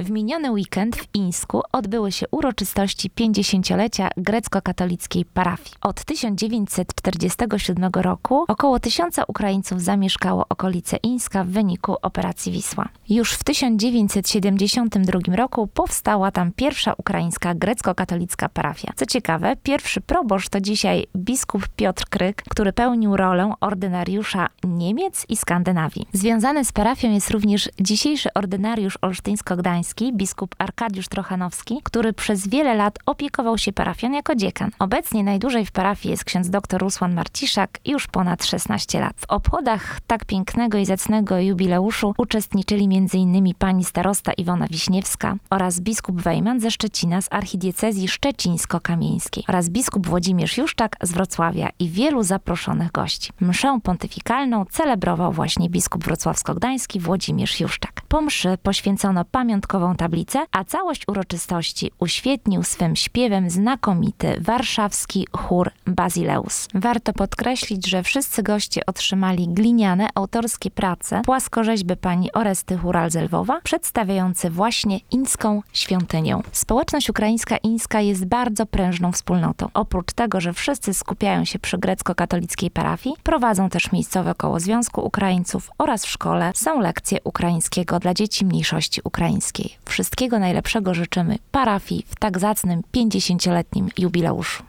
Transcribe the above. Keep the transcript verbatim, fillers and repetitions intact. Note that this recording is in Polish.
W miniony weekend w Ińsku odbyły się uroczystości pięćdziesięciolecia grecko-katolickiej parafii. Od tysiąc dziewięćset czterdziestego siódmego roku około tysiąca Ukraińców zamieszkało okolice Ińska w wyniku operacji Wisła. Już w tysiąc dziewięćset siedemdziesiątym drugim roku powstała tam pierwsza ukraińska grecko-katolicka parafia. Co ciekawe, pierwszy proboszcz to dzisiaj biskup Piotr Kryk, który pełnił rolę ordynariusza Niemiec i Skandynawii. Związany z parafią jest również dzisiejszy ordynariusz olsztyńsko-gdański, biskup Arkadiusz Trochanowski, który przez wiele lat opiekował się parafią jako dziekan. Obecnie najdłużej w parafii jest ksiądz dr Rusłan Marciszak już ponad szesnaście lat. W obchodach tak pięknego i zacnego jubileuszu uczestniczyli m.in. pani starosta Iwona Wiśniewska oraz biskup Wejman ze Szczecina z archidiecezji szczecińsko-kamieńskiej oraz biskup Włodzimierz Juszczak z Wrocławia i wielu zaproszonych gości. Mszę pontyfikalną celebrował właśnie biskup wrocławsko-gdański Włodzimierz Juszczak. Po mszy poświęcono pamiątkową tablicę, a całość uroczystości uświetnił swym śpiewem znakomity warszawski chór Bazileus. Warto podkreślić, że wszyscy goście otrzymali gliniane autorskie prace płaskorzeźby pani Oresty Hural-Zelwowa, przedstawiające właśnie Ińską świątynię. Społeczność ukraińska Ińska jest bardzo prężną wspólnotą. Oprócz tego, że wszyscy skupiają się przy grecko-katolickiej parafii, prowadzą też miejscowe koło Związku Ukraińców oraz w szkole są lekcje ukraińskiego dla dzieci mniejszości ukraińskiej. Wszystkiego najlepszego życzymy parafii w tak zacnym pięćdziesięcioletnim jubileuszu.